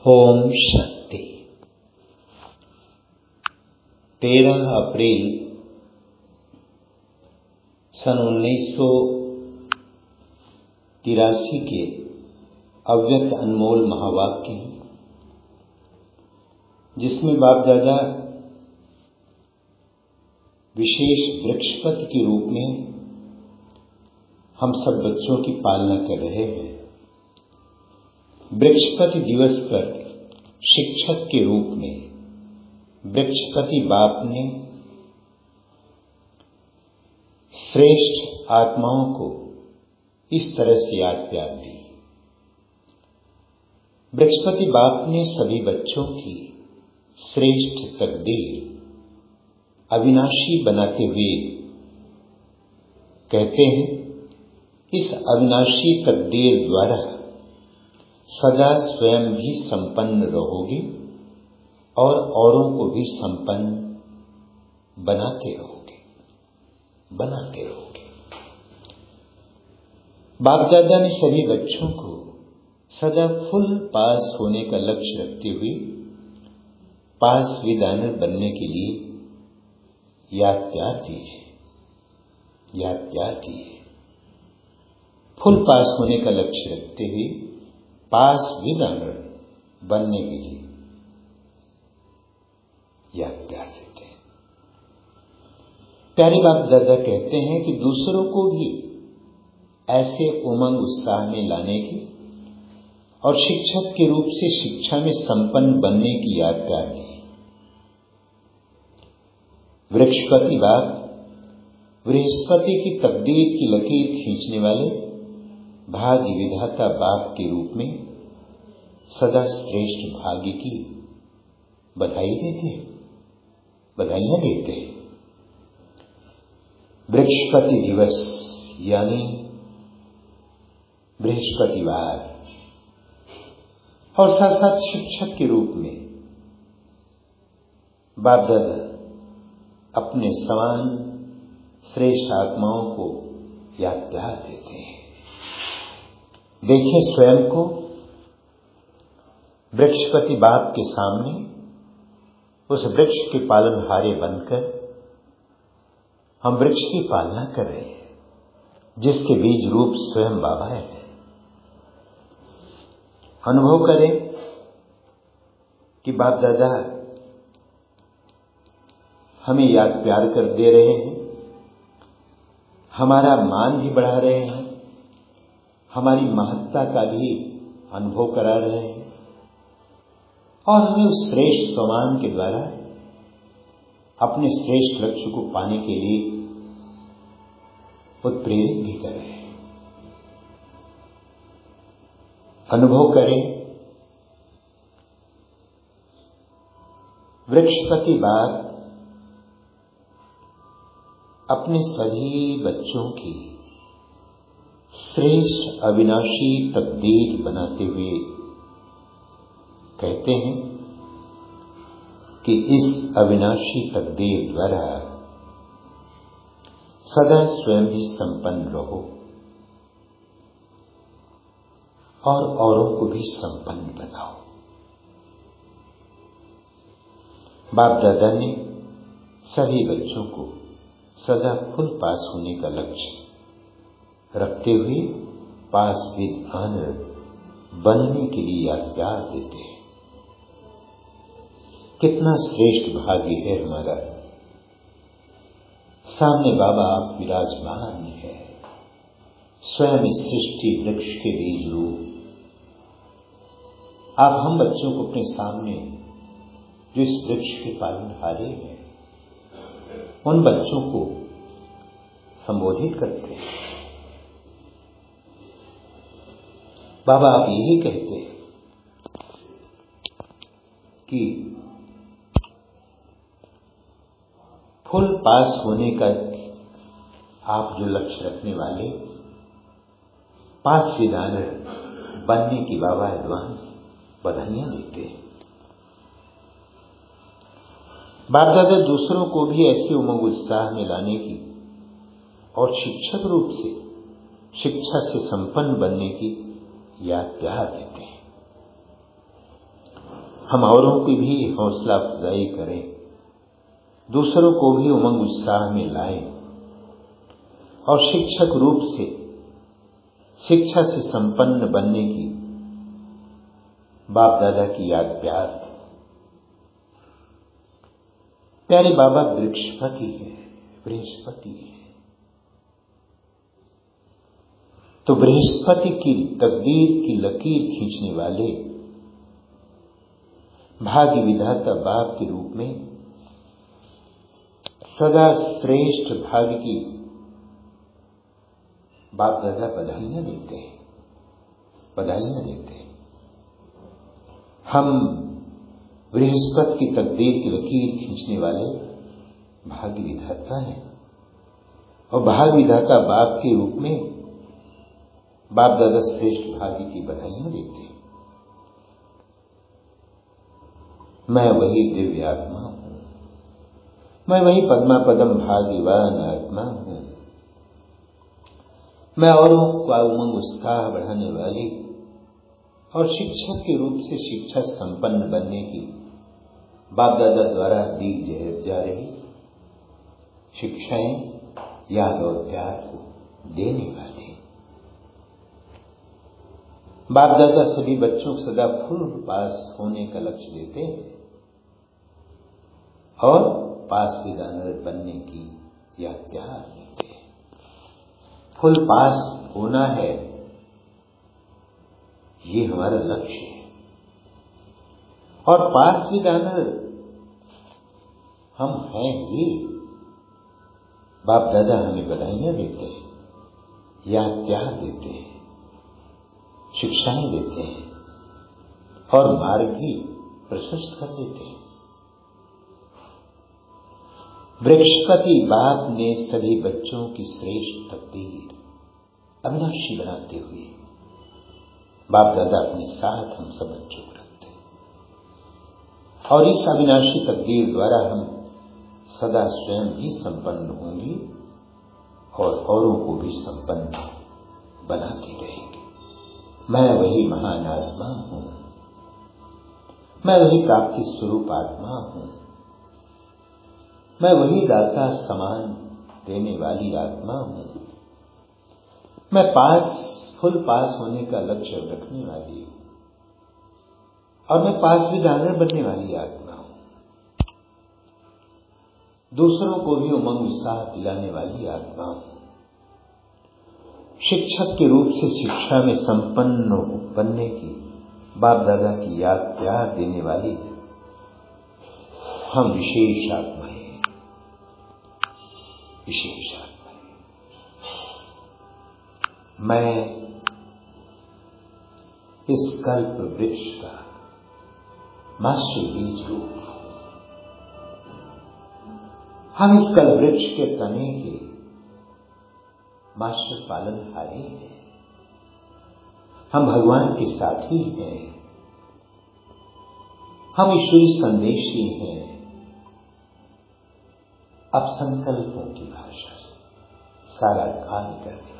ओम शांति। 13 अप्रैल सन 1983 के अव्यक्त अनमोल महावाक्य हैं, जिसमें बाप दादा विशेष वृक्षपति के रूप में हम सब बच्चों की पालना कर रहे हैं। वृक्षपति दिवस पर शिक्षक के रूप में वृक्षपति बाप ने श्रेष्ठ आत्माओं को इस तरह से याद प्यार दी। वृक्षपति बाप ने सभी बच्चों की श्रेष्ठ तकदीर अविनाशी बनाते हुए कहते हैं, इस अविनाशी तकदीर द्वारा सदा स्वयं भी संपन्न रहोगे और औरों को भी संपन्न बनाते रहोगे। बाप दादा ने सभी बच्चों को सदा फुल पास होने का लक्ष्य रखते हुए पास विद ऑनर बनने के लिए याद प्यार दी है। फुल पास होने का लक्ष्य रखते हुए पास विद ऑनर बनने के लिए याद प्यार देते हैं। प्यारे बाप दादा कहते हैं कि दूसरों को भी ऐसे उमंग उत्साह में लाने की और शिक्षक के रूप से शिक्षा में संपन्न बनने की याद प्यार दी। वृक्षपति बाप बृहस्पति की तकदीर की लकीर खींचने वाले भाग्य विधाता बाप के रूप में सदा श्रेष्ठ भाग्य की बधाइयां देते हैं। वृक्षपति दिवस यानी बृहस्पतिवार और साथ साथ शिक्षक के रूप में बाप दादा अपने समान श्रेष्ठ आत्माओं को याद प्यार देते हैं। देखिए स्वयं को वृक्षपति बाप के सामने उस वृक्ष के पालनहारे बनकर हम वृक्ष की पालना कर रहे हैं, जिसके बीज रूप स्वयं बाबा है। अनुभव करें कि बाप दादा हमें याद प्यार कर दे रहे हैं, हमारा मान भी बढ़ा रहे हैं, हमारी महत्ता का भी अनुभव करा रहे हैं और हमें उस श्रेष्ठ सम्मान के द्वारा अपने श्रेष्ठ लक्ष्य को पाने के लिए उत्प्रेरित भी कर रहे हैं। अनुभव करें वृक्षपति बाप अपने सभी बच्चों की श्रेष्ठ अविनाशी तकदीर बनाते हुए कहते हैं कि इस अविनाशी तकदीर द्वारा सदा स्वयं भी संपन्न रहो और औरों को भी संपन्न बनाओ। बाप दादा ने सभी बच्चों को सदा फुल पास होने का लक्ष्य रखते हुए पास विद ऑनर बनने के लिए याद प्यार देते हैं। कितना श्रेष्ठ भाग्य है हमारा। सामने बाबा आप विराजमान है, स्वयं सृष्टि वृक्ष के बीज रूप। आप हम बच्चों को अपने सामने जो इस वृक्ष के पालनहारे हैं, उन बच्चों को संबोधित करते हैं। बाबा आप यही कहते हैं कि फुल पास होने का आप जो लक्ष्य रखने वाले पास विद ऑनर बनने की बाबा एडवांस बधाइयां देते हैं। बाप दादा दूसरों को भी ऐसे उमंग उत्साह में लाने की और शिक्षक रूप से शिक्षा से संपन्न बनने की याद प्यार देते हैं। हम औरों की भी हौसला अफजाई करें, दूसरों को भी उमंग उत्साह में लाएं और शिक्षक रूप से शिक्षा से संपन्न बनने की बाप दादा की याद प्यारे बाबा बृहस्पति है। तो बृहस्पति की तकदीर की लकीर खींचने वाले भाग्य विधाता बाप के रूप में सदा श्रेष्ठ भाग्य की बाप दादा बधाइयां देते हैं। हम बृहस्पति की तकदीर की लकीर खींचने वाले भाग्य विधाता हैं और भाग्य विधाता बाप के रूप में बाप दादा श्रेष्ठ भाग्य की बधाइयां देते हैं। मैं वही दिव्य आत्मा हूं, मैं वही पद्मा पदम भाग्यवान आत्मा हूं। मैं औरों का उमंग उत्साह बढ़ाने वाली और शिक्षक के रूप से शिक्षा संपन्न बनने की बाप दादा द्वारा दी जा रही शिक्षाएं याद और प्यार को देने वाले बाप दादा सभी बच्चों को सदा फुल पास होने का लक्ष्य देते और पास विदानर बनने की याद प्यार देते हैं। फुल पास होना है, ये हमारा लक्ष्य है और पास विदानर हम हैं, ये बाप दादा हमें बधाइयां देते हैं, याद प्यार देते हैं, शिक्षाएं देते हैं और मार्ग भी प्रशस्त कर देते हैं। बृहस्पति बाप ने सभी बच्चों की श्रेष्ठ तकदीर अविनाशी बनाते हुए बाप दादा अपने साथ हम सब बच्चों को रखते हैं और इस अविनाशी तकदीर द्वारा हम सदा स्वयं भी संपन्न होंगे और औरों को भी संपन्न बनाते रहेंगे। मैं वही महान आत्मा हूं, मैं वही प्राप्ति स्वरूप आत्मा हूं, मैं वही दाता समान देने वाली आत्मा हूं। मैं फुल पास होने का लक्ष्य रखने वाली हूं और मैं पास विदानर बनने वाली आत्मा हूं। दूसरों को भी उमंग उत्साह दिलाने वाली आत्मा हूं। शिक्षक के रूप से शिक्षा में संपन्न बनने की बाप दादा की याद प्यार देने वाली हम विशेष आत्माएं हैं, विशेष आत्माएं। मैं इस कल्प वृक्ष का मास्टर बीज रूप हूं। हम इस कल्प वृक्ष के तने के मास्टर पालनहारी हैं। हम भगवान के साथी हैं, हम ईश्वरी संदेशी हैं। अब संकल्पों की भाषा से सारा कार्य करने